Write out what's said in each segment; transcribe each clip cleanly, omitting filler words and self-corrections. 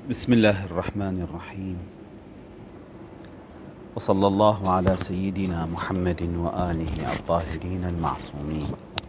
بسم الله الرحمن الرحيم، وصلى الله على سيدنا محمد وآله الطاهرين المعصومين.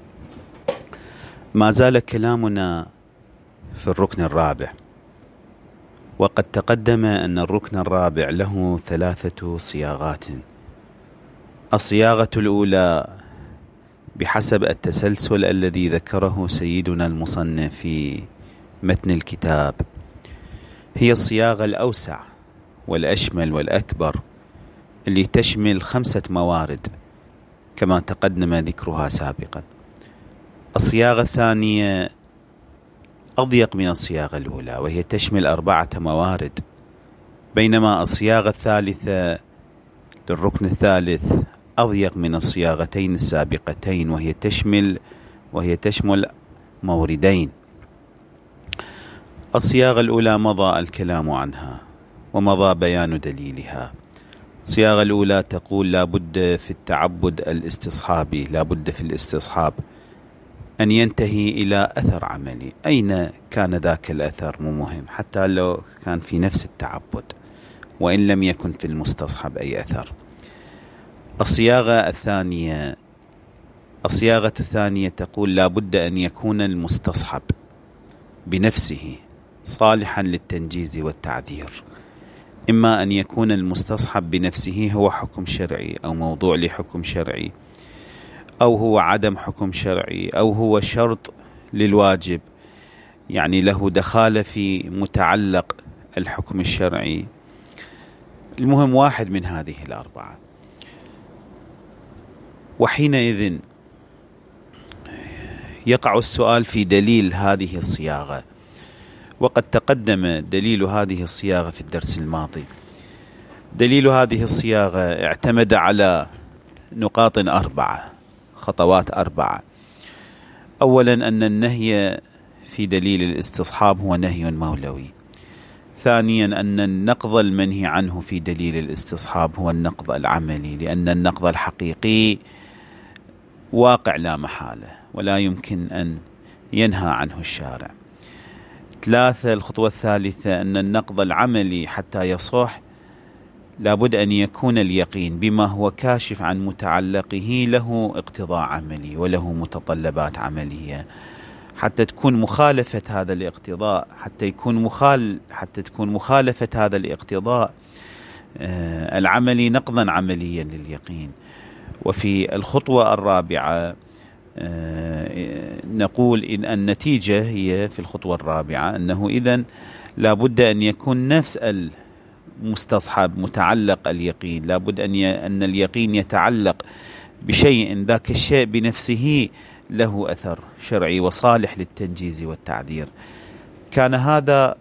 ما زال كلامنا في الركن الرابع، وقد تقدم أن الركن الرابع له 3 صياغات. الصياغة الأولى بحسب التسلسل الذي ذكره سيدنا المصنف في متن الكتاب، هي الصياغة الأوسع والأشمل والأكبر، اللي تشمل 5 موارد كما تقدم ذكرها سابقا. الصياغة الثانية أضيق من الصياغة الأولى، وهي تشمل 4 موارد، بينما الصياغة الثالثة للركن الثالث أضيق من الصياغتين السابقتين، وهي تشمل موردين. الصياغة الأولى مضى الكلام عنها ومضى بيان دليلها. الصياغة الأولى تقول لابد في التعبد الاستصحابي، لابد في الاستصحاب أن ينتهي إلى أثر عملي، أين كان ذاك الأثر مو مهم، حتى لو كان في نفس التعبد وإن لم يكن في المستصحب أي أثر. الصياغة الثانية تقول لابد أن يكون المستصحب بنفسه صالحا للتنجيز والتعذير، إما أن يكون المستصحب بنفسه هو حكم شرعي أو موضوع لحكم شرعي، أو هو عدم حكم شرعي، أو هو شرط للواجب، يعني له دخالة في متعلق الحكم الشرعي. المهم واحد من هذه ال4. وحينئذ يقع السؤال في دليل هذه الصياغة، وقد تقدم دليل هذه الصياغة في الدرس الماضي. دليل هذه الصياغة اعتمد على نقاط 4، خطوات 4. أولا أن النهي في دليل الاستصحاب هو نهي مولوي. ثانيا أن النقض المنهي عنه في دليل الاستصحاب هو النقض العملي، لأن النقض الحقيقي واقع لا محالة ولا يمكن أن ينهى عنه الشارع. 3 الخطوة الثالثة أن النقض العملي حتى يصح لابد أن يكون اليقين بما هو كاشف عن متعلقه له اقتضاء عملي وله متطلبات عملية، حتى تكون مخالفة هذا الاقتضاء، حتى تكون مخالفة هذا الاقتضاء العملي نقضا عمليا لليقين. وفي الخطوة الرابعة نقول إن النتيجة هي في الخطوة الرابعة أنه إذن لابد أن يكون نفس المستصحب متعلق اليقين، لابد أن اليقين يتعلق بشيء ذاك الشيء بنفسه له أثر شرعي وصالح للتنجيز والتعذير. كان هذا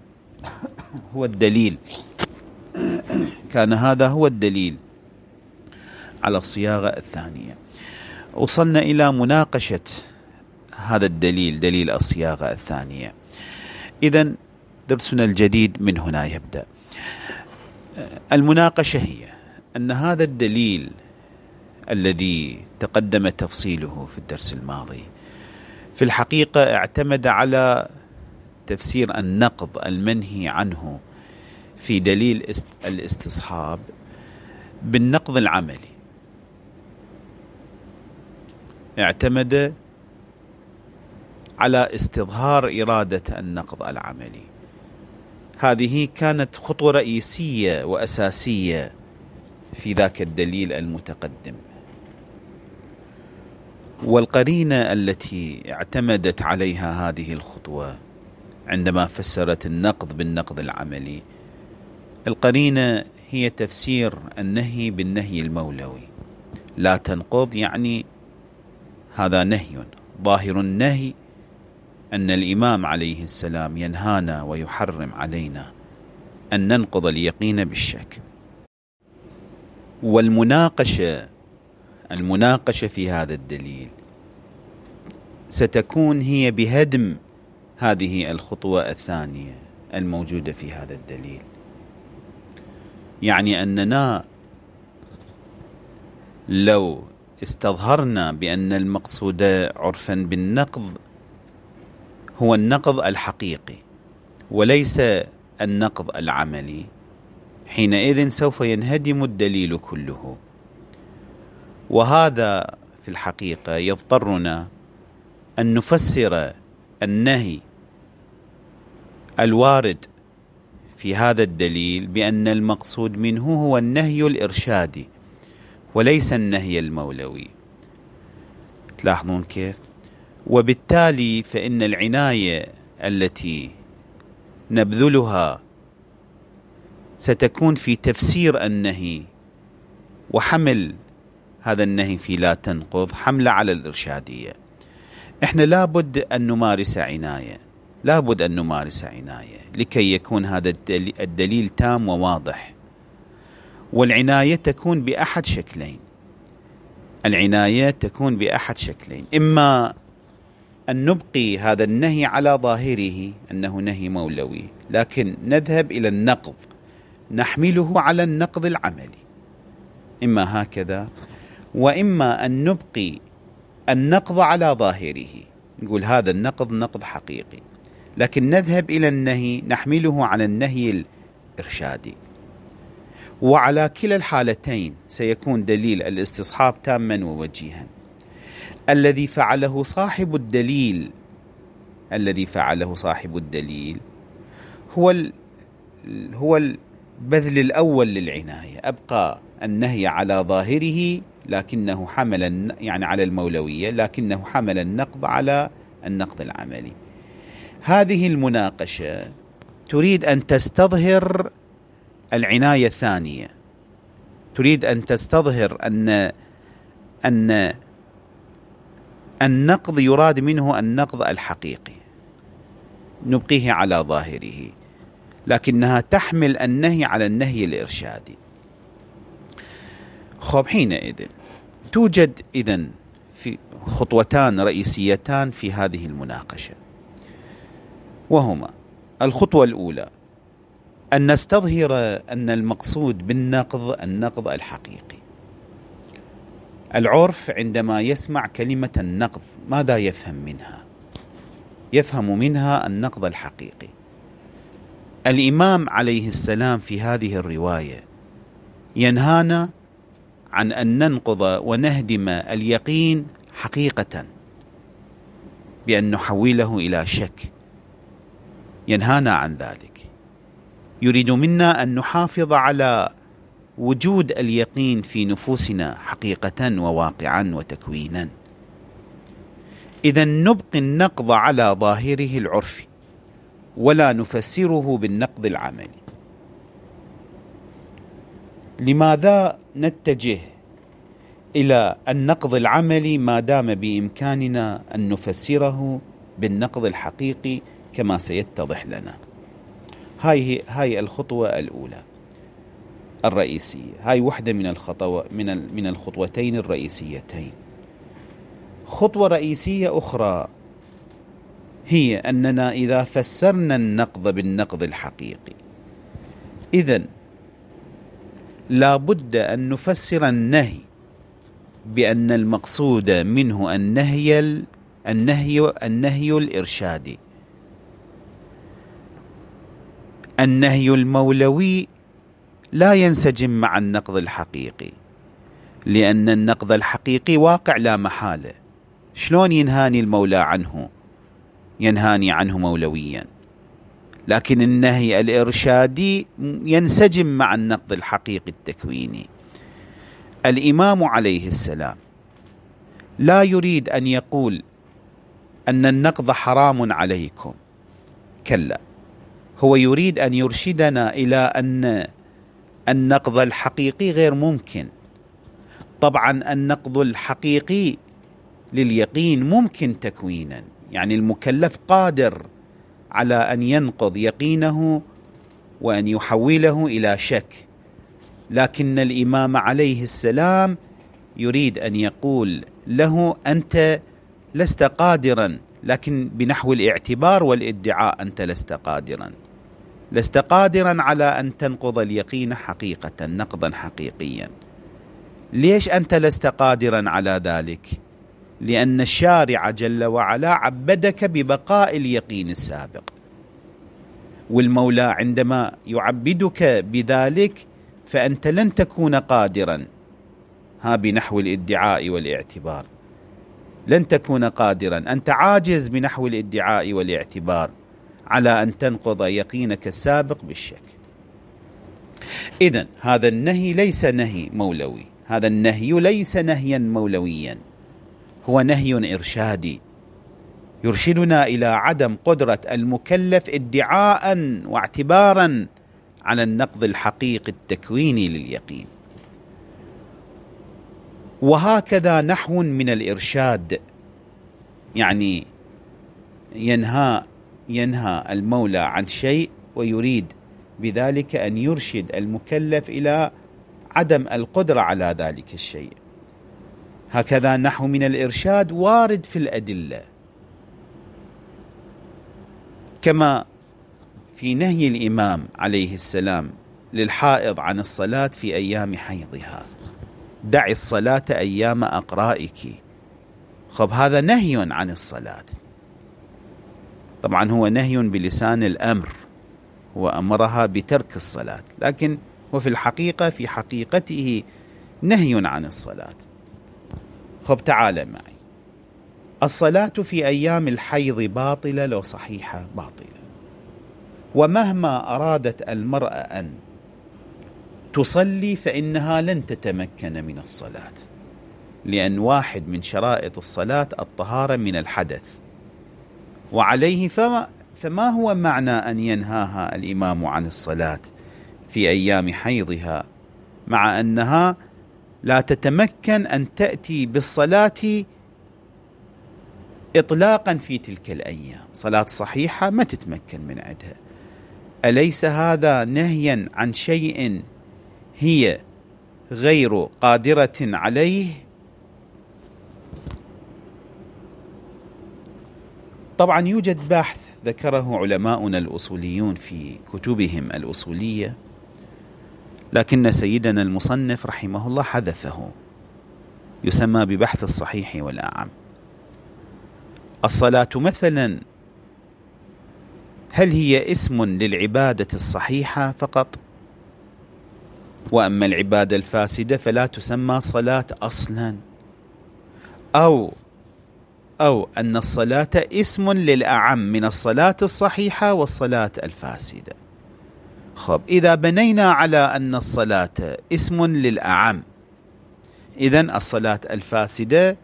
هو الدليل على الصياغة الثانية. وصلنا إلى مناقشة هذا الدليل، دليل الصياغة الثانية. إذن درسنا الجديد من هنا يبدأ. المناقشة هي أن هذا الدليل الذي تقدم تفصيله في الدرس الماضي في الحقيقة اعتمد على تفسير النقض المنهي عنه في دليل الاستصحاب بالنقض العملي، اعتمد على استظهار إرادة النقض العملي. هذه كانت خطوة رئيسية وأساسية في ذاك الدليل المتقدم. والقرينة التي اعتمدت عليها هذه الخطوة عندما فسرت النقض بالنقض العملي، القرينة هي تفسير النهي بالنهي المولوي. لا تنقض يعني هذا نهي ظاهر. النهي أن الإمام عليه السلام ينهانا ويحرم علينا أن ننقض اليقين بالشك. والمناقشة في هذا الدليل ستكون هي بهدم هذه الخطوة الثانية الموجودة في هذا الدليل، يعني أننا لو استظهرنا بأن المقصود عرفا بالنقض هو النقض الحقيقي وليس النقض العملي، حينئذ سوف ينهدم الدليل كله. وهذا في الحقيقة يضطرنا أن نفسر النهي الوارد في هذا الدليل بأن المقصود منه هو النهي الإرشادي وليس النهي المولوي. تلاحظون كيف؟ وبالتالي فإن العناية التي نبذلها ستكون في تفسير النهي وحمل هذا النهي في لا تنقض حملة على الإرشادية. إحنا لابد أن نمارس عناية، لابد أن نمارس عناية لكي يكون هذا الدليل تام وواضح. والعناية تكون بأحد شكلين، العناية تكون بأحد شكلين: إما أن نبقي هذا النهي على ظاهره أنه نهي مولوي لكن نذهب إلى النقض نحمله على النقض العملي، إما هكذا، وإما أن نبقي النقض على ظاهره، نقول هذا النقض نقض حقيقي لكن نذهب إلى النهي نحمله على النهي الإرشادي. وعلى كلا الحالتين سيكون دليل الاستصحاب تاما ووجيها. الذي فعله صاحب الدليل هو البذل الأول للعناية، أبقى النهي على ظاهره لكنه حمل على المولوية، لكنه حمل النقض على النقض العملي. هذه المناقشة تريد أن تستظهر العناية الثانية، تريد أن تستظهر أن النقض يراد منه النقض الحقيقي نبقيه على ظاهره، لكنها تحمل النهي على النهي الإرشادي. حينئذ توجد في خطوتان رئيسيتان في هذه المناقشة، وهما: الخطوة الأولى أن نستظهر أن المقصود بالنقض النقض الحقيقي. العرف عندما يسمع كلمة النقض ماذا يفهم منها؟ يفهم منها النقض الحقيقي. الإمام عليه السلام في هذه الرواية ينهانا عن أن ننقض ونهدم اليقين حقيقة بأن نحوله إلى شك، ينهانا عن ذلك. يريد منا أن نحافظ على وجود اليقين في نفوسنا حقيقة وواقعا وتكوينا. إذن نبقي النقض على ظاهره العرفي ولا نفسره بالنقض العملي. لماذا نتجه إلى النقض العملي ما دام بإمكاننا أن نفسره بالنقض الحقيقي كما سيتضح لنا؟ هاي الخطوة الأولى الرئيسية، هاي واحدة من الخطوتين الرئيسيتين. خطوة رئيسية أخرى هي أننا إذا فسرنا النقض بالنقض الحقيقي إذن لا بد أن نفسر النهي بأن المقصود منه النهي الإرشادي. النهي المولوي لا ينسجم مع النقض الحقيقي، لأن النقض الحقيقي واقع لا محالة. شلون ينهاني المولى عنه؟ ينهاني عنه مولويا. لكن النهي الإرشادي ينسجم مع النقض الحقيقي التكويني. الإمام عليه السلام لا يريد أن يقول أن النقض حرام عليكم، كلا، هو يريد أن يرشدنا إلى أن النقض الحقيقي غير ممكن. طبعا النقض الحقيقي لليقين ممكن تكوينا، يعني المكلف قادر على أن ينقض يقينه وأن يحوله إلى شك، لكن الإمام عليه السلام يريد أن يقول له أنت لست قادرا، لكن بنحو الاعتبار والادعاء أنت لست قادرا على أن تنقض اليقين حقيقة نقضا حقيقيا. ليش أنت لست قادرا على ذلك؟ لأن الشارع جل وعلا عبدك ببقاء اليقين السابق. والمولى عندما يعبدك بذلك فأنت لن تكون قادرا، بنحو الادعاء والاعتبار، لن تكون قادرا، أنت عاجز بنحو الادعاء والاعتبار على أن تنقض يقينك السابق بالشك. إذن هذا النهي ليس نهي مولوي، هذا النهي ليس نهيا مولويا، هو نهي إرشادي يرشدنا إلى عدم قدرة المكلف ادعاء واعتبارا على النقض الحقيقي التكويني لليقين. وهكذا نحو من الإرشاد، يعني ينهى المولى عن شيء ويريد بذلك أن يرشد المكلف إلى عدم القدرة على ذلك الشيء. هكذا نحو من الإرشاد وارد في الأدلة، كما في نهي الإمام عليه السلام للحائض عن الصلاة في أيام حيضها، دع الصلاة أيام أقرائك. هذا نهي عن الصلاة، طبعا هو نهي بلسان الأمر وأمرها بترك الصلاة، لكن وفي الحقيقة في حقيقته نهي عن الصلاة. تعال معي، الصلاة في أيام الحيض باطلة لو صحيحة باطلة، ومهما أرادت المرأة أن تصلي فإنها لن تتمكن من الصلاة، لأن واحد من شرائط الصلاة الطهارة من الحدث، وعليه فما هو معنى أن ينهاها الإمام عن الصلاة في أيام حيضها مع أنها لا تتمكن أن تأتي بالصلاة إطلاقا في تلك الأيام، صلاة صحيحة ما تتمكن من عندها؟ أليس هذا نهيا عن شيء هي غير قادرة عليه؟ طبعا يوجد بحث ذكره علماؤنا الأصوليون في كتبهم الأصولية، لكن سيدنا المصنف رحمه الله حذفه، يسمى ببحث الصحيح والأعم. الصلاة مثلا هل هي اسم للعبادة الصحيحة فقط؟ وأما العبادة الفاسدة فلا تسمى صلاة أصلا، أو أن الصلاة اسم للأعم من الصلاة الصحيحة والصلاة الفاسدة. إذا بنينا على أن الصلاة اسم للأعم، إذن الصلاة الفاسدة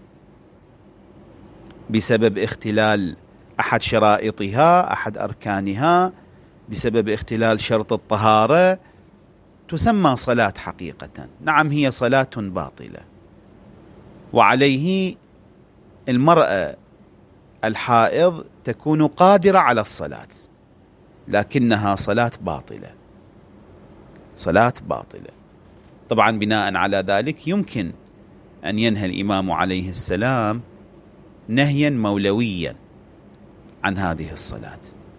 بسبب اختلال أحد شرائطها، أحد أركانها، بسبب اختلال شرط الطهارة، تسمى صلاة حقيقة. نعم هي صلاة باطلة، وعليه المرأة الحائض تكون قادرة على الصلاة، لكنها صلاة باطلة، صلاة باطلة. طبعا بناء على ذلك يمكن أن ينهى الإمام عليه السلام نهيا مولويا عن هذه الصلاة،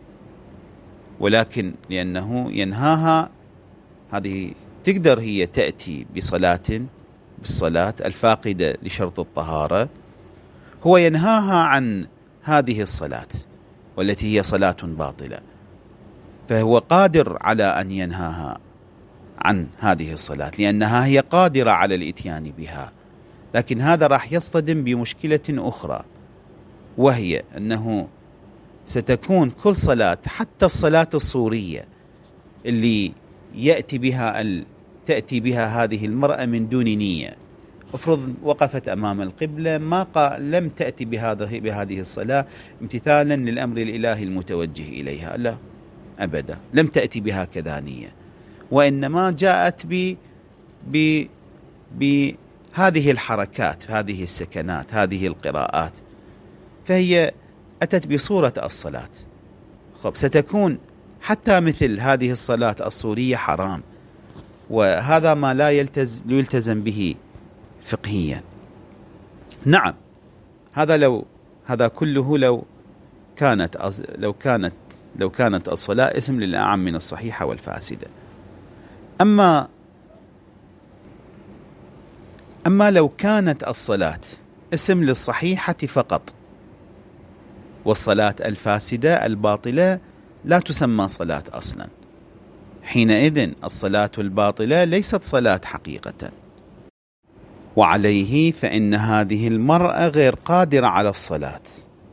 ولكن لأنه ينهاها، هذه تقدر هي تأتي بالصلاة الفاقدة لشرط الطهارة، هو ينهاها عن هذه الصلاة والتي هي صلاة باطلة، فهو قادر على أن ينهاها عن هذه الصلاة لأنها هي قادرة على الإتيان بها. لكن هذا راح يصطدم بمشكلة أخرى، وهي أنه ستكون كل صلاة، حتى الصلاة الصورية اللي تأتي بها هذه المرأة من دون نية، افرض وقفت أمام القبلة لم تأتي بهذه الصلاة امتثالا للأمر الإلهي المتوجه إليها، لا أبدا، لم تأتي بها كذا نية، وإنما جاءت بهذه الحركات، هذه السكنات، هذه القراءات، فهي أتت بصورة الصلاة. ستكون حتى مثل هذه الصلاة الصورية حرام، وهذا ما لا يلتزم به فقهيا. نعم هذا كله لو كانت الصلاة اسم للأعم من الصحيحة والفاسدة. أما لو كانت الصلاة اسم للصحيحة فقط، والصلاة الفاسدة الباطلة لا تسمى صلاة أصلا. حينئذ الصلاة الباطلة ليست صلاة حقيقة، وعليه فإن هذه المرأة غير قادرة على الصلاة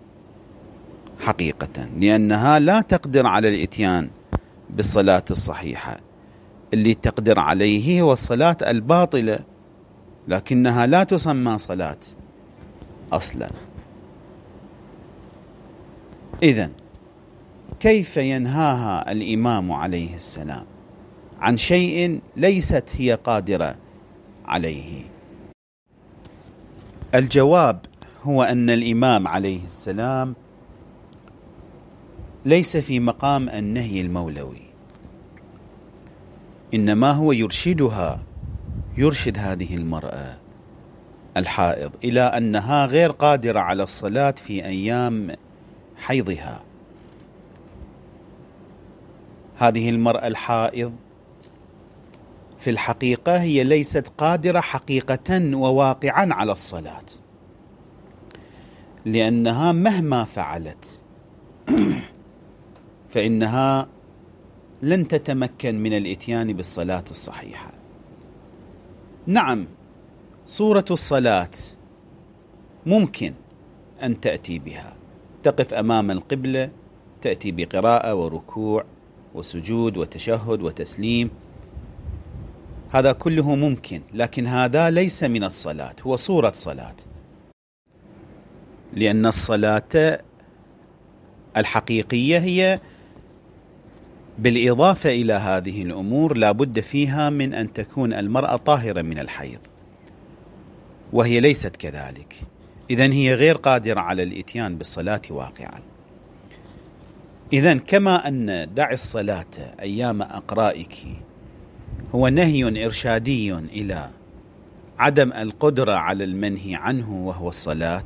حقيقة، لأنها لا تقدر على الإتيان بالصلاة الصحيحة. اللي تقدر عليه هو الصلاة الباطلة، لكنها لا تسمى صلاة أصلا. إذن كيف ينهاها الإمام عليه السلام عن شيء ليست هي قادرة عليه؟ الجواب هو أن الإمام عليه السلام ليس في مقام النهي المولوي، إنما هو يرشد هذه المرأة الحائض إلى أنها غير قادرة على الصلاة في أيام حيضها. هذه المرأة الحائض في الحقيقة هي ليست قادرة حقيقة وواقعا على الصلاة، لأنها مهما فعلت فإنها لن تتمكن من الإتيان بالصلاة الصحيحة. نعم، صورة الصلاة ممكن أن تأتي بها، تقف أمام القبلة، تأتي بقراءة وركوع وسجود وتشهد وتسليم، هذا كله ممكن، لكن هذا ليس من الصلاة، هو صورة صلاة. لأن الصلاة الحقيقية هي بالإضافة إلى هذه الأمور لا بد فيها من أن تكون المرأة طاهرة من الحيض، وهي ليست كذلك، إذن هي غير قادرة على الإتيان بالصلاة واقعا. إذن كما أن دع الصلاة أيام أقرائك هو نهي إرشادي إلى عدم القدرة على المنهي عنه وهو الصلاة،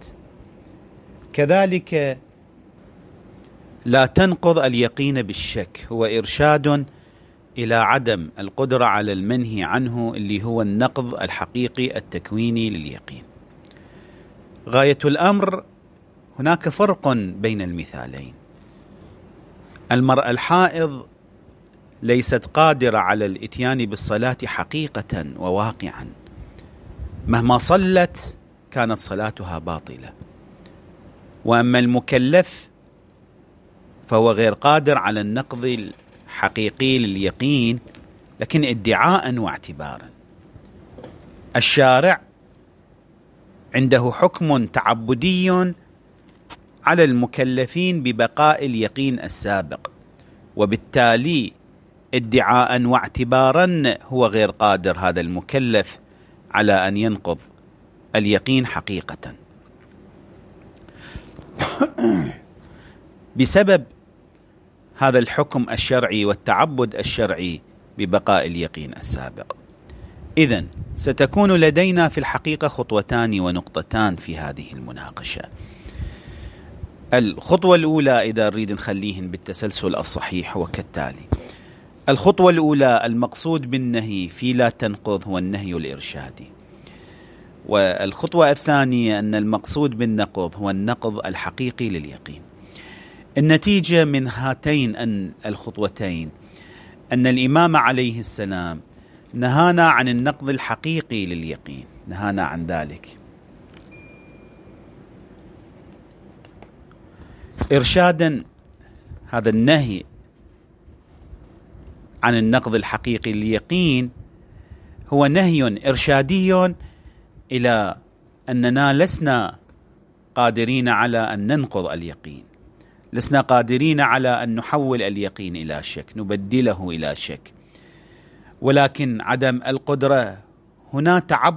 كذلك لا تنقض اليقين بالشك هو إرشاد إلى عدم القدرة على المنهي عنه اللي هو النقض الحقيقي التكويني لليقين. غاية الأمر هناك فرق بين المثالين. المرأة الحائض ليست قادرة على الإتيان بالصلاة حقيقة وواقعا، مهما صلت كانت صلاتها باطلة. وأما المكلف فهو غير قادر على النقض الحقيقي لليقين، لكن ادعاء واعتبارا. الشارع عنده حكم تعبدي على المكلفين ببقاء اليقين السابق، وبالتالي ادعاء واعتبارا هو غير قادر هذا المكلف على أن ينقض اليقين حقيقة. بسبب هذا الحكم الشرعي والتعبد الشرعي ببقاء اليقين السابق. إذن ستكون لدينا في الحقيقة خطوتان ونقطتان في هذه المناقشة. الخطوة الأولى إذا نريد نخليهن بالتسلسل الصحيح هو كالتالي: الخطوة الأولى المقصود بالنهي في لا تنقض هو النهي الإرشادي، والخطوة الثانية أن المقصود بالنقض هو النقض الحقيقي لليقين. النتيجة من هاتين الخطوتين أن الإمام عليه السلام نهانا عن النقض الحقيقي لليقين، نهانا عن ذلك إرشادا. هذا النهي عن النقض الحقيقي لليقين هو نهي إرشادي إلى أننا لسنا قادرين على أن ننقض اليقين، لسنا قادرين على أن نحول اليقين إلى شك، نبدله إلى شك، ولكن عدم القدرة هنا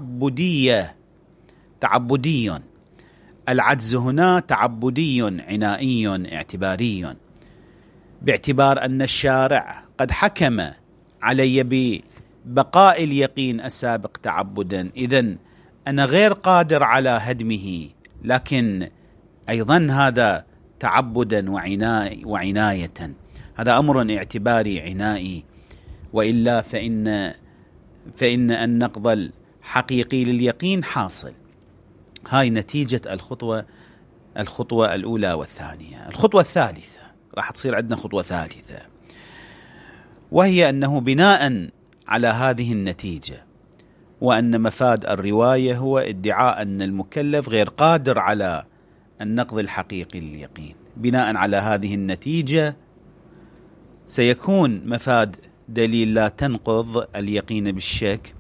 تعبدي، العجز هنا تعبدي عنائي اعتباري، باعتبار أن الشارع قد حكم علي ببقاء اليقين السابق تعبدا، إذن أنا غير قادر على هدمه، لكن أيضا هذا تعبدا وعناية، هذا أمر اعتباري عنائي، وإلا فإن النقض الحقيقي لليقين حاصل. هاي نتيجة الخطوة الأولى والثانية. الخطوة الثالثة راح تصير عندنا خطوة ثالثة، وهي أنه بناء على هذه النتيجة وأن مفاد الرواية هو ادعاء أن المكلف غير قادر على النقض الحقيقي لليقين، بناء على هذه النتيجة سيكون مفاد دليل لا تنقض اليقين بالشك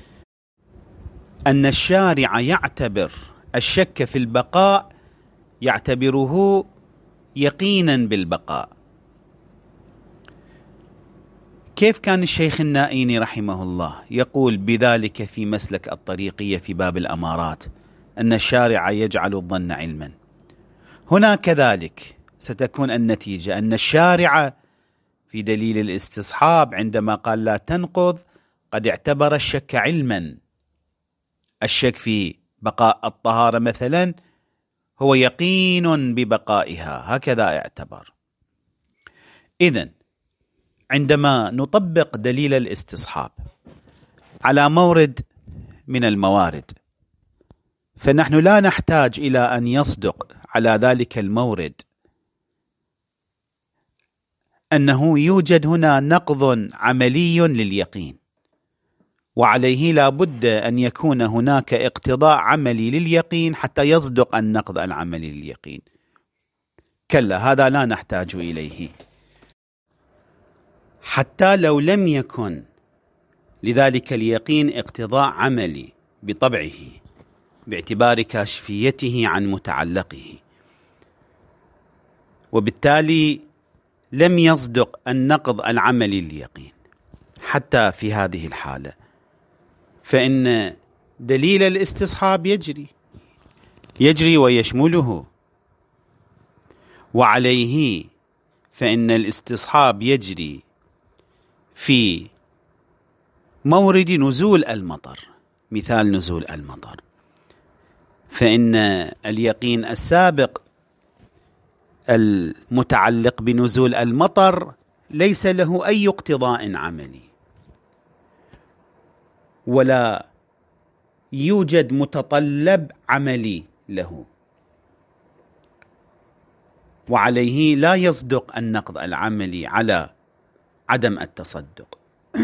أن الشارع يعتبر الشك في البقاء يعتبره يقينا بالبقاء. كيف كان الشيخ النائيني رحمه الله يقول بذلك في مسلك الطريقية في باب الأمارات أن الشارع يجعل الظن علما، هنا كذلك ستكون النتيجة أن الشارع في دليل الاستصحاب عندما قال لا تنقض قد اعتبر الشك علما. الشك في بقاء الطهارة مثلا هو يقين ببقائها، هكذا اعتبر. إذن عندما نطبق دليل الاستصحاب على مورد من الموارد فنحن لا نحتاج إلى أن يصدق على ذلك المورد أنه يوجد هنا نقض عملي لليقين، وعليه لا بد أن يكون هناك اقتضاء عملي لليقين حتى يصدق النقض العملي لليقين. كلا، هذا لا نحتاج إليه. حتى لو لم يكن لذلك اليقين اقتضاء عملي بطبعه باعتبار كاشفيته عن متعلقه، وبالتالي لم يصدق النقض العملي لليقين، حتى في هذه الحالة فإن دليل الاستصحاب يجري ويشمله، وعليه فإن الاستصحاب يجري في مورد نزول المطر. مثال نزول المطر، فإن اليقين السابق المتعلق بنزول المطر ليس له أي اقتضاء عملي، ولا يوجد متطلب عملي له، وعليه لا يصدق النقض العملي على عدم التصدق.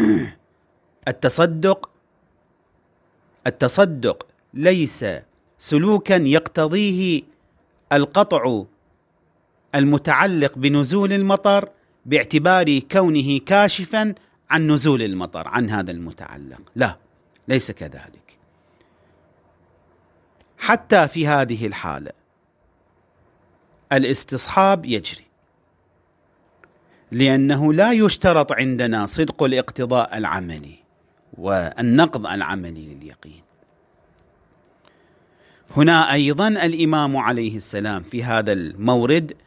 التصدق ليس سلوكا يقتضيه القطع المتعلق بنزول المطر باعتبار كونه كاشفا عن نزول المطر عن هذا المتعلق، لا، ليس كذلك. حتى في هذه الحالة الاستصحاب يجري، لأنه لا يشترط عندنا صدق الاقتضاء العملي والنقض العملي لليقين. هنا أيضا الإمام عليه السلام في هذا المورد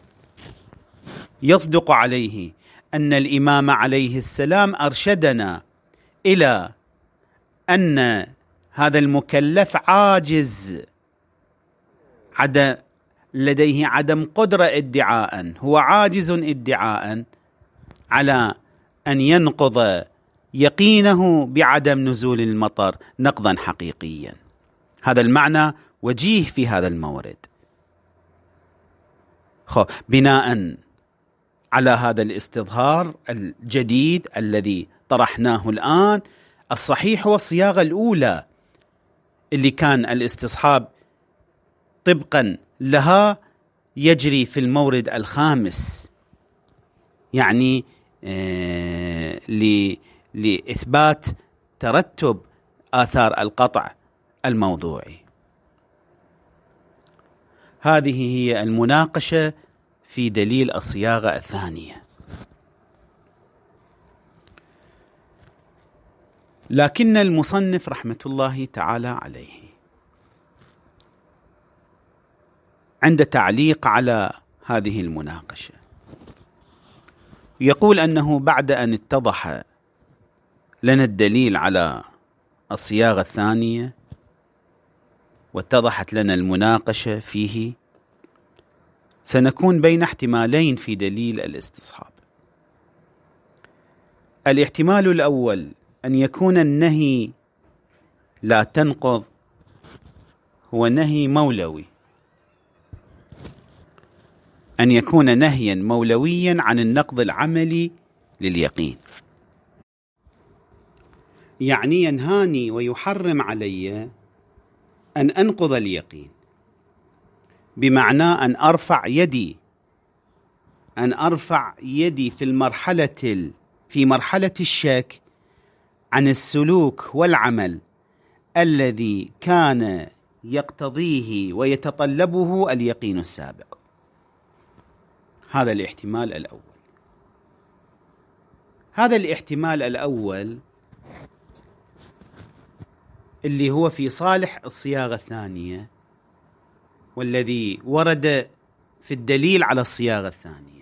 يصدق عليه أن الإمام عليه السلام أرشدنا إلى أن هذا المكلف عاجز، لديه عدم قدرة ادعاء، هو عاجز ادعاء على أن ينقض يقينه بعدم نزول المطر نقضا حقيقيا. هذا المعنى وجيه في هذا المورد. بناء على هذا الاستظهار الجديد الذي طرحناه الآن، الصحيح هو الصياغة الأولى اللي كان الاستصحاب طبقا لها يجري في المورد الخامس، يعني لإثبات ترتب آثار القطع الموضوعي. هذه هي المناقشة في دليل الصياغة الثانية. لكن المصنف رحمة الله تعالى عليه عند تعليق على هذه المناقشة يقول أنه بعد أن اتضح لنا الدليل على الصياغة الثانية واتضحت لنا المناقشة فيه، سنكون بين احتمالين في دليل الاستصحاب. الاحتمال الأول أن يكون النهي لا تنقض هو نهي مولوي، أن يكون نهيا مولويا عن النقض العملي لليقين، يعني ينهاني ويحرم علي أن أنقض اليقين، بمعنى أن أرفع يدي في مرحلة الشك عن السلوك والعمل الذي كان يقتضيه ويتطلبه اليقين السابق. هذا الاحتمال الأول. هذا الاحتمال الأول اللي هو في صالح الصياغة الثانية، والذي ورد في الدليل على الصياغة الثانية،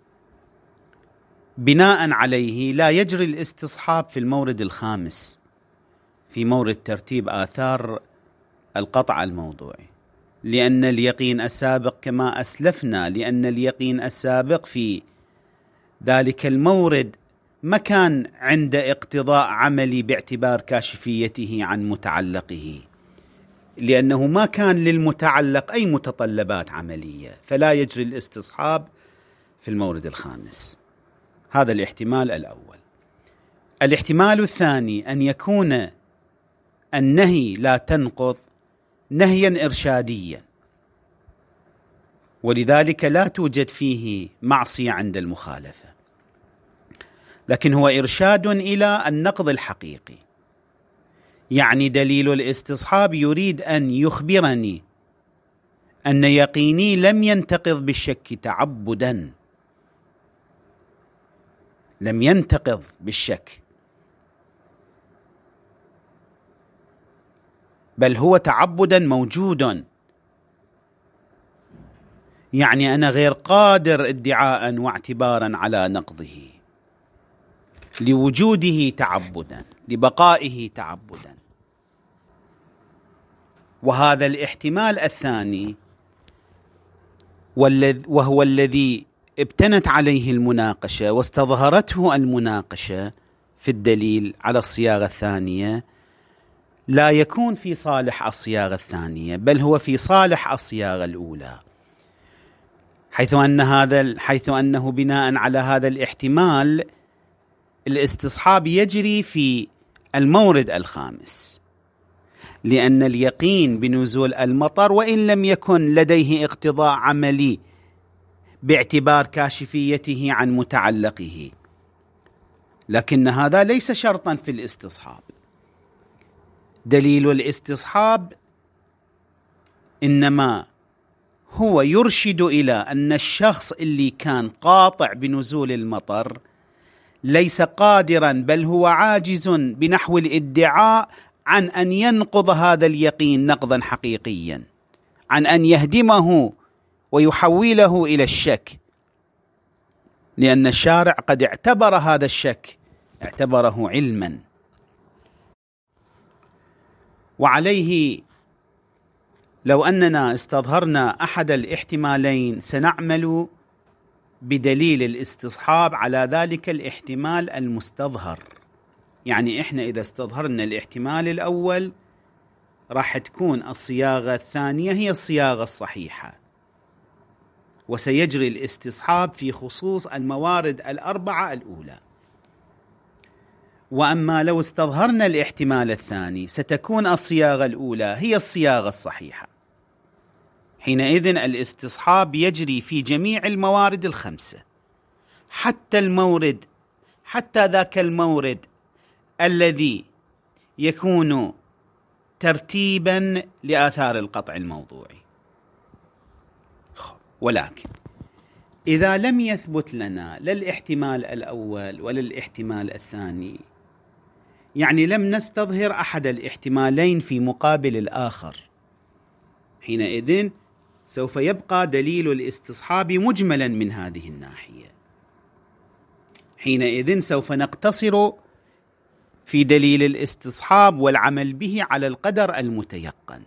بناء عليه لا يجري الاستصحاب في المورد الخامس، في مورد ترتيب آثار القطع الموضوعي، لأن اليقين السابق كما أسلفنا، لأن اليقين السابق في ذلك المورد ما كان عند اقتضاء عملي باعتبار كاشفيته عن متعلقه، لأنه ما كان للمتعلق أي متطلبات عملية، فلا يجري الاستصحاب في المورد الخامس. هذا الاحتمال الأول. الاحتمال الثاني أن يكون النهي لا تنقض نهيا إرشاديا، ولذلك لا توجد فيه معصية عند المخالفة، لكن هو إرشاد إلى النقض الحقيقي. يعني دليل الاستصحاب يريد أن يخبرني أن يقيني لم ينتقض بالشك تعبدا، لم ينتقض بالشك، بل هو تعبدا موجود. يعني أنا غير قادر ادعاء واعتبارا على نقضه، لوجوده تعبدا، لبقائه تعبدا. وهذا الاحتمال الثاني وهو الذي ابتنت عليه المناقشة واستظهرته المناقشة في الدليل على الصياغة الثانية، لا يكون في صالح الصياغة الثانية، بل هو في صالح الصياغة الأولى، حيث أنه بناء على هذا الاحتمال الاستصحاب يجري في المورد الخامس، لأن اليقين بنزول المطر وإن لم يكن لديه اقتضاء عملي باعتبار كاشفيته عن متعلقه، لكن هذا ليس شرطا في الاستصحاب. دليل الاستصحاب إنما هو يرشد إلى أن الشخص اللي كان قاطع بنزول المطر ليس قادرا، بل هو عاجز بنحو الادعاء عن أن ينقض هذا اليقين نقضا حقيقيا، عن أن يهدمه ويحوله إلى الشك، لأن الشارع قد اعتبر هذا الشك، اعتبره علما. وعليه لو أننا استظهرنا أحد الاحتمالين سنعمل بدليل الاستصحاب على ذلك الاحتمال المستظهر. يعني إحنا إذا استظهرنا الاحتمال الأول راح تكون الصياغة الثانية هي الصياغة الصحيحة، وسيجري الاستصحاب في خصوص الموارد الأربعة الأولى. وأما لو استظهرنا الاحتمال الثاني ستكون الصياغة الأولى هي الصياغة الصحيحة. حينئذ الاستصحاب يجري في جميع الموارد الخمسة، حتى ذاك المورد الذي يكون ترتيبا لآثار القطع الموضوعي. ولكن إذا لم يثبت لنا لا الاحتمال الأول ولا الاحتمال الثاني، يعني لم نستظهر أحد الاحتمالين في مقابل الآخر، حينئذ سوف يبقى دليل الاستصحاب مجملا من هذه الناحية. حينئذ سوف نقتصر في دليل الاستصحاب والعمل به على القدر المتيقن،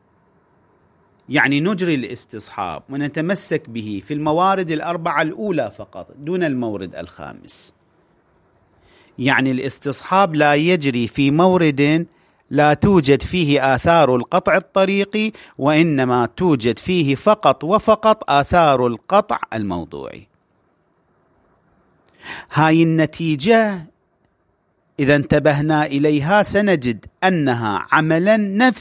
يعني نجري الاستصحاب ونتمسك به في الموارد الأربعة الأولى فقط دون المورد الخامس. يعني الاستصحاب لا يجري في مورد لا توجد فيه آثار القطع الطريقي، وإنما توجد فيه فقط وفقط آثار القطع الموضوعي. هاي النتيجة إذا انتبهنا إليها سنجد أنها عملا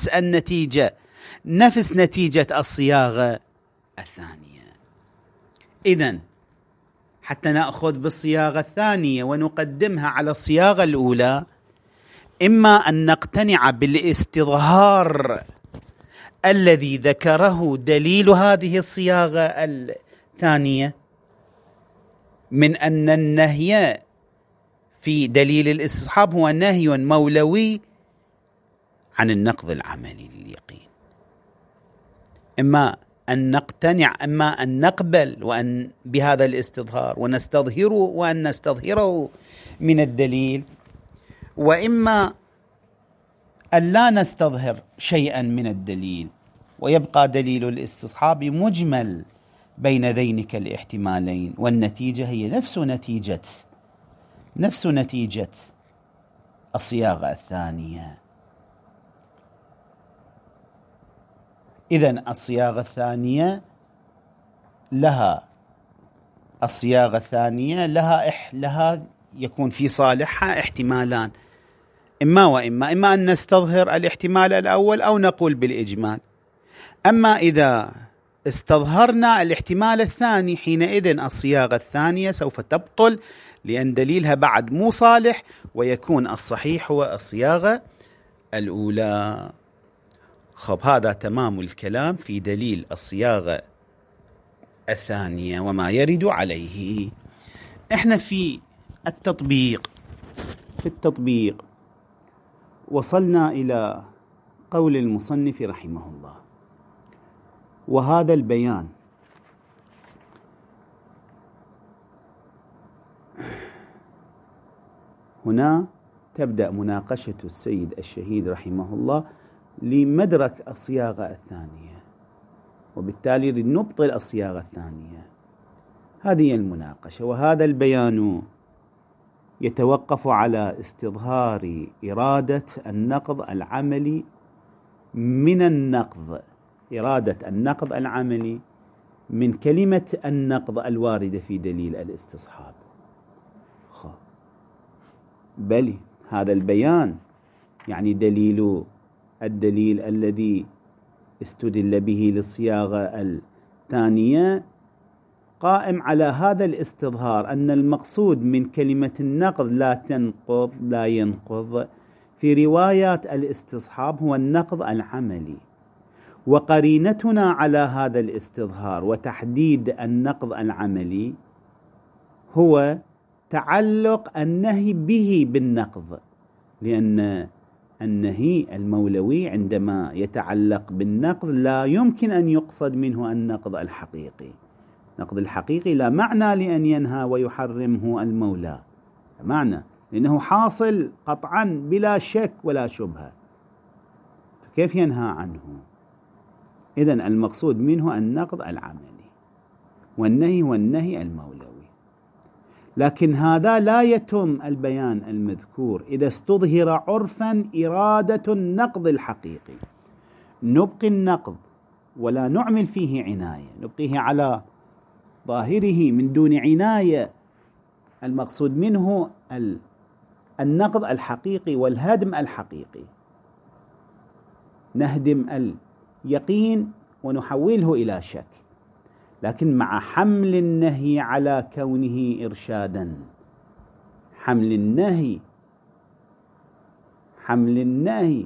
نفس نتيجة الصياغة الثانية. إذن حتى نأخذ بالصياغة الثانية ونقدمها على الصياغة الأولى، إما أن نقتنع بالاستظهار الذي ذكره دليل هذه الصياغة الثانية من أن النهي في دليل الاستصحاب هو نهي مولوي عن النقض العملي لليقين، إما أن نقتنع، أما أن نقبل وأن بهذا الاستظهار وأن نستظهره من الدليل، وإما أن لا نستظهر شيئا من الدليل ويبقى دليل الاستصحاب مجمل بين ذينك الاحتمالين، والنتيجة هي نفس نتيجة الصياغة الثانية. إذن الصياغة الثانية لها يكون في صالحها احتمالان، إما أن نستظهر الاحتمال الأول أو نقول بالإجمال. أما إذا استظهرنا الاحتمال الثاني، حينئذ الصياغة الثانية سوف تبطل، لأن دليلها بعد مو صالح، ويكون الصحيح هو الصياغة الأولى. خب، هذا تمام الكلام في دليل الصياغة الثانية وما يرد عليه. احنا في التطبيق وصلنا إلى قول المصنف رحمه الله، وهذا البيان هنا تبدأ مناقشة السيد الشهيد رحمه الله لمدرك الصياغة الثانية، وبالتالي نبطل الصياغة الثانية. هذه المناقشة، وهذا البيان يتوقف على استظهار إرادة النقض العملي من إرادة النقض العملي من كلمة النقض الواردة في دليل الاستصحاب. بل هذا البيان يعني الدليل الذي استدل به للصياغة الثانية قائم على هذا الاستظهار، أن المقصود من كلمة النقض لا ينقض في روايات الاستصحاب هو النقض العملي، وقرينتنا على هذا الاستظهار وتحديد النقض العملي هو تعلق النهي به بالنقض، لأن النهي المولوي عندما يتعلق بالنقض لا يمكن أن يقصد منه النقض الحقيقي. النقض الحقيقي لا معنى لأن ينهى ويحرمه المولى، معنى لأنه حاصل قطعا بلا شك ولا شبهة، فكيف ينهى عنه؟ إذن المقصود منه النقض العملي، والنهي هو النهي المولوي. لكن هذا لا يتم البيان المذكور إذا استظهر عرفا إرادة النقض الحقيقي. نبقي النقض ولا نعمل فيه عناية، نبقيه على ظاهره من دون عناية. المقصود منه النقض الحقيقي والهدم الحقيقي، نهدم اليقين ونحوله إلى شك، لكن مع حمل النهي على كونه إرشادا، حمل النهي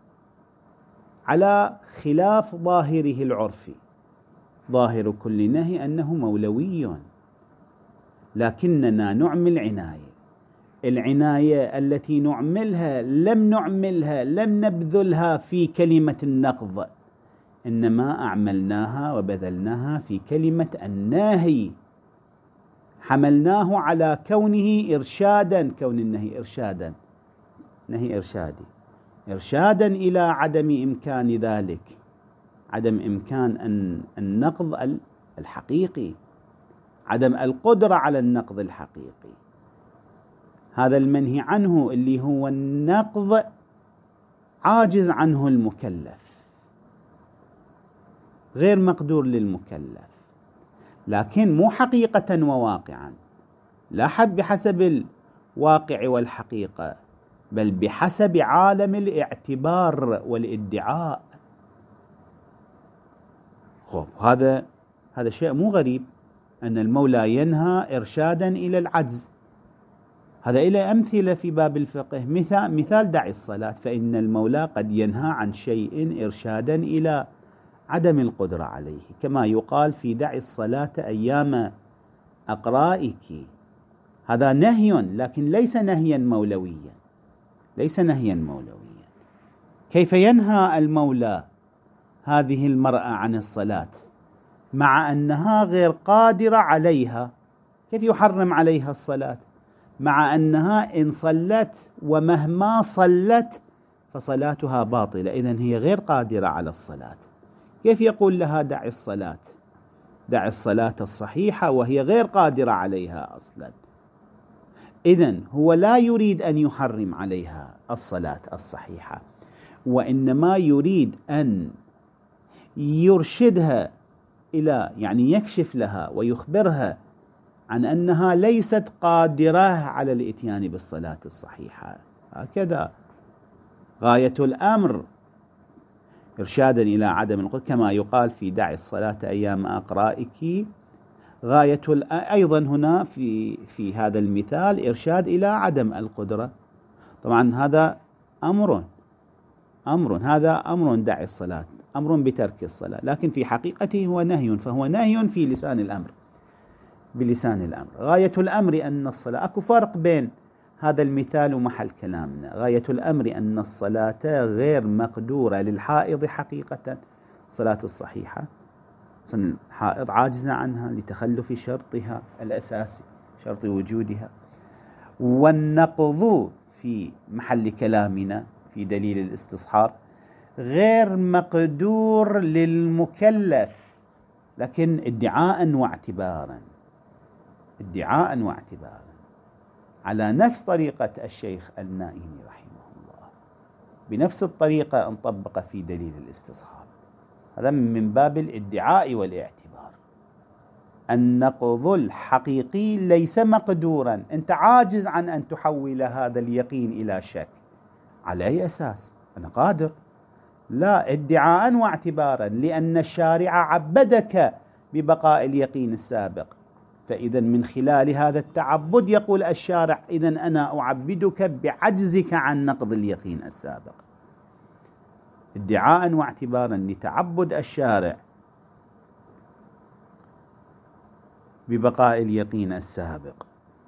على خلاف ظاهره العرفي. ظاهر كل نهي أنه مولوي، لكننا نعمل العناية التي نعملها لم نبذلها في كلمة النقض، إنما أعملناها وبذلناها في كلمة الناهي، حملناه على كونه إرشادا، كون النهي إرشادا، نهي إرشادا إلى عدم إمكان ذلك، عدم إمكان النقض الحقيقي، عدم القدرة على النقض الحقيقي. هذا المنهي عنه اللي هو النقض عاجز عنه المكلف، غير مقدور للمكلف، لكن مو حقيقة وواقعا، لا حد بحسب الواقع والحقيقة، بل بحسب عالم الاعتبار والادعاء. هذا شيء مو غريب، أن المولى ينهى إرشادا إلى العجز. هذا إلى أمثلة في باب الفقه. مثال دع الصلاة، فإن المولى قد ينهى عن شيء إرشادا إلى عدم القدرة عليه، كما يقال في دع الصلاة أيام أقرائك. هذا نهي، لكن ليس نهيا مولويا، ليس نهيا مولويا. كيف ينهى المولى هذه المرأة عن الصلاة مع أنها غير قادرة عليها؟ كيف يحرم عليها الصلاة مع أنها إن صلت ومهما صلت فصلاتها باطلة، إذن هي غير قادرة على الصلاة؟ كيف يقول لها دع الصلاة، دع الصلاة الصحيحة وهي غير قادرة عليها أصلا؟ إذن هو لا يريد أن يحرم عليها الصلاة الصحيحة، وإنما يريد أن يرشدها إلى، يعني يكشف لها ويخبرها عن أنها ليست قادرة على الإتيان بالصلاة الصحيحة. هكذا غاية الأمر إرشادا إلى عدم القدرة، كما يقال في دع الصلاة أيام أقرائك. أيضا هنا في هذا المثال إرشاد إلى عدم القدرة. طبعا هذا هذا أمر دع الصلاة، أمر بترك الصلاة، لكن في حقيقته هو نهي، فهو نهي في لسان الأمر، بلسان الأمر. غاية الأمر أن الصلاة، أكو فرق بين هذا المثال ومحل كلامنا. غاية الأمر أن الصلاة غير مقدورة للحائض حقيقة، صلاة الصحيحة الحائض عاجزة عنها لتخلف شرطها الأساسي، شرط وجودها. والنقض في محل كلامنا في دليل الاستصحاب غير مقدور للمكلف، لكن ادعاء واعتبارا، ادعاء واعتبارا، على نفس طريقة الشيخ النائيني رحمه الله، بنفس الطريقة نطبق في دليل الاستصحاب. هذا من باب الادعاء والاعتبار. النقض الحقيقي ليس مقدورا، أنت عاجز عن أن تحول هذا اليقين إلى شك. على أي أساس؟ أنا قادر. لا، ادعاء واعتبارا، لأن الشارع عبدك ببقاء اليقين السابق، فإذا من خلال هذا التعبد يقول الشارع إذن أنا أعبدك بعجزك عن نقض اليقين السابق. ادعاء واعتبارا لتعبد الشارع ببقاء اليقين السابق.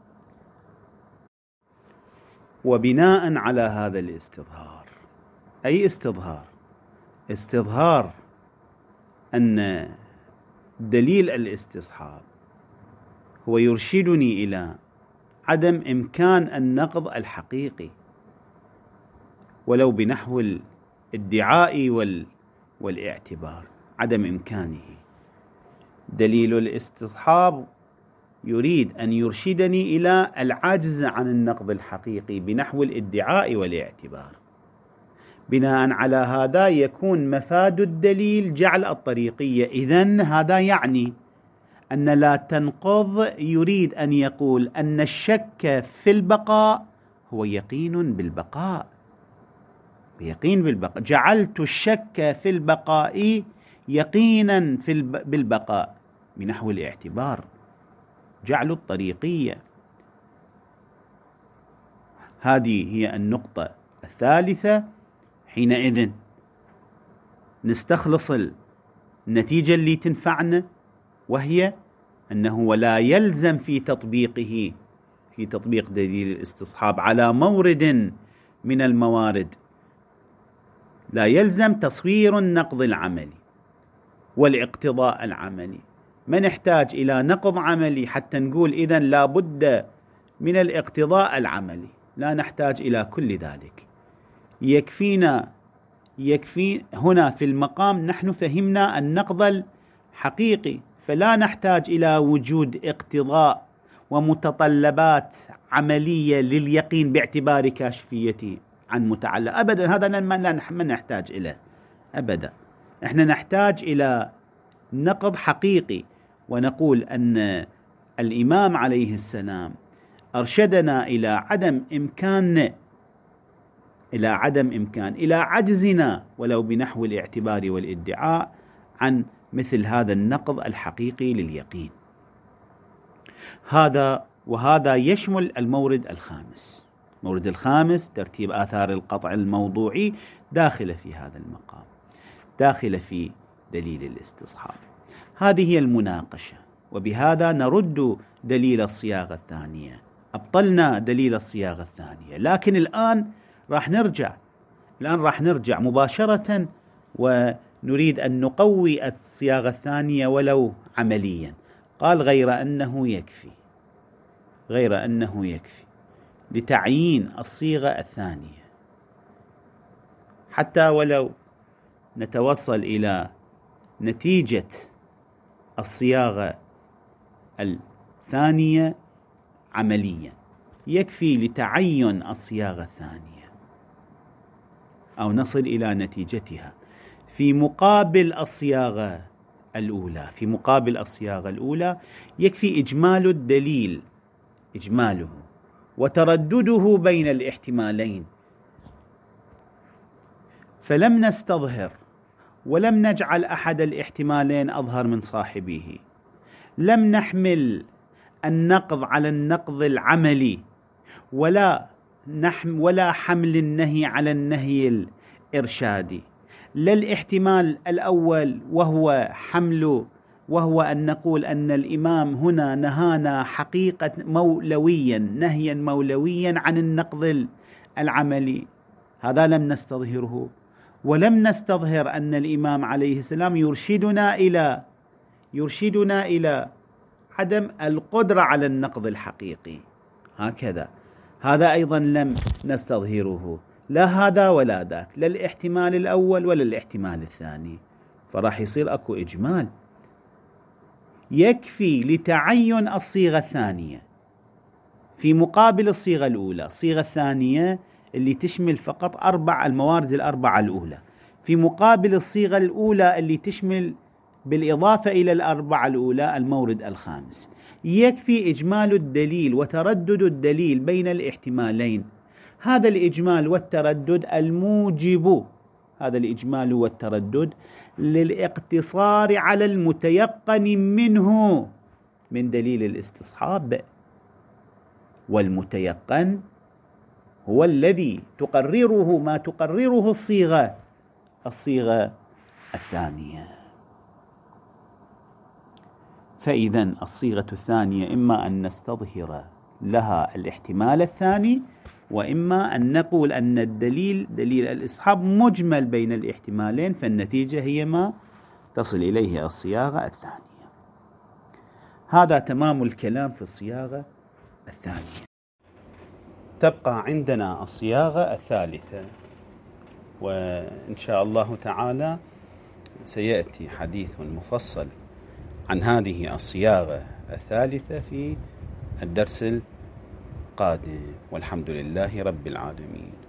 وبناء على هذا الاستظهار، أي استظهار أن دليل الاستصحاب هو يرشدني إلى عدم إمكان النقض الحقيقي ولو بنحو الادعاء والاعتبار، عدم إمكانه. دليل الاستصحاب يريد أن يرشدني إلى العجز عن النقض الحقيقي بنحو الادعاء والاعتبار. بناء على هذا يكون مفاد الدليل جعل الطريقية. إذن هذا يعني أن لا تنقض يريد أن يقول أن الشك في البقاء هو يقين بالبقاء، يقين بالبقاء. جعلت الشك في البقاء يقينا بالبقاء بنحو الاعتبار، جعل الطريقية. هذه هي النقطة الثالثة. حينئذ نستخلص النتيجة اللي تنفعنا، وهي أنه ولا يلزم في تطبيقه، في تطبيق دليل الاستصحاب على مورد من الموارد، لا يلزم تصوير النقض العملي والاقتضاء العملي. ما نحتاج إلى نقض عملي حتى نقول إذن لا بد من الاقتضاء العملي، لا نحتاج إلى كل ذلك. يكفي هنا في المقام نحن فهمنا النقض الحقيقي، فلا نحتاج إلى وجود اقتضاء ومتطلبات عملية لليقين باعتبار كاشفيته. عن متعلق أبدا. هذا ما نحتاج إليه أبدا. إحنا نحتاج إلى نقض حقيقي، ونقول أن الإمام عليه السلام أرشدنا إلى إلى عجزنا ولو بنحو الاعتبار والادعاء عن مثل هذا النقض الحقيقي لليقين. وهذا يشمل المورد الخامس. المورد الخامس ترتيب آثار القطع الموضوعي داخل في هذا المقام، داخل في دليل الاستصحاب. هذه هي المناقشة، وبهذا نرد دليل الصياغة الثانية. أبطلنا دليل الصياغة الثانية، لكن الآن راح نرجع مباشرة ونريد أن نقوي الصياغة الثانية ولو عمليا. قال غير أنه يكفي لتعيين الصيغة الثانية، حتى ولو نتوصل إلى نتيجة الصياغة الثانية عمليا، يكفي لتعين الصياغة الثانية أو نصل إلى نتيجتها في مقابل الصياغة الأولى. يكفي إجمال الدليل، إجماله وتردده بين الاحتمالين، فلم نستظهر ولم نجعل أحد الاحتمالين أظهر من صاحبه، لم نحمل النقض على النقض العملي، ولا حمل النهي على النهي الإرشادي، لا الاحتمال الأول وهو أن نقول أن الإمام هنا نهانا حقيقة نهيا مولويا عن النقض العملي، هذا لم نستظهره. ولم نستظهر أن الإمام عليه السلام يرشدنا إلى عدم القدرة على النقض الحقيقي، هكذا. هذا أيضا لم نستظهره، لا هذا ولا ذاك، لا الاحتمال الأول ولا الاحتمال الثاني، فراح يصير أكو إجمال. يكفي لتعين الصيغة الثانية في مقابل الصيغة الأولى. الصيغة الثانية اللي تشمل فقط الموارد الأربعة الأولى، في مقابل الصيغة الأولى اللي تشمل بالإضافة إلى الأربعة الأولى المورد الخامس. يكفي إجمال الدليل وتردد الدليل بين الاحتمالين. هذا الإجمال والتردد الموجب، هذا الإجمال والتردد للاقتصار على المتيقن منه من دليل الاستصحاب، والمتيقن هو الذي تقرره ما تقرره الصيغة الثانية. فإذا الصيغة الثانية إما أن نستظهر لها الاحتمال الثاني، وإما أن نقول أن دليل الإسحاب مجمل بين الاحتمالين، فالنتيجة هي ما تصل إليه الصياغة الثانية. هذا تمام الكلام في الصياغة الثانية. تبقى عندنا الصياغة الثالثة، وإن شاء الله تعالى سيأتي حديث مفصل عن هذه الصياغة الثالثة في الدرس القادم، والحمد لله رب العالمين.